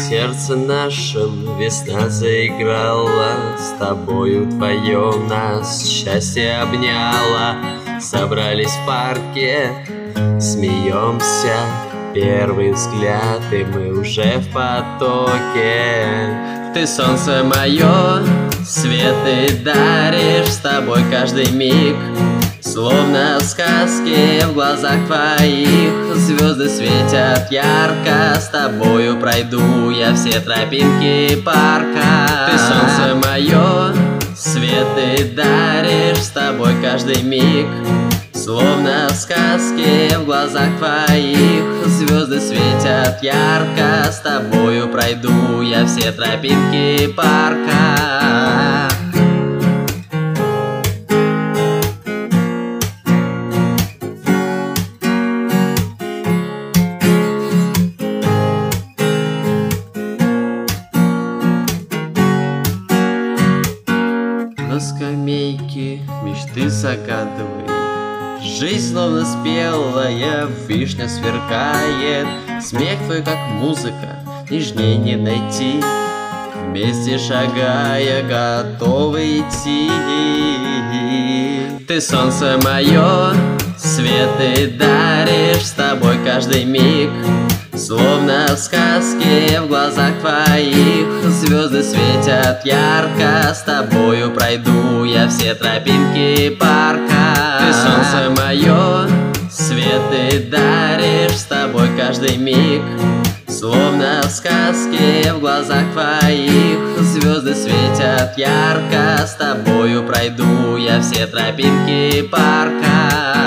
сердце нашем весна заиграла, с тобою вдвоем нас счастье обняло. Собрались в парке, смеемся, первый взгляд, и мы уже в потоке. Ты солнце мое, свет ты даришь, с тобой каждый миг словно в сказке, в глазах твоих звезды светят ярко. С тобою пройду я все тропинки парка. Ты солнце мое, свет ты даришь, с тобой каждый миг словно в сказке, в глазах твоих звезды светят ярко. С тобою пройду я все тропинки парка. На скамейке мечты загадывай, жизнь словно спелая вишня сверкает. Смех твой как музыка, нежней не найти, вместе шагая готовы идти. Ты солнце мое, свет ты даришь, с тобой каждый миг словно в сказке, в глазах твоих звезды светят ярко. С тобою пройду я все тропинки парка. Ты солнце мое, свет ты даришь, с тобой каждый миг словно в сказке, в глазах твоих звезды светят ярко. С тобою пройду я все тропинки парка.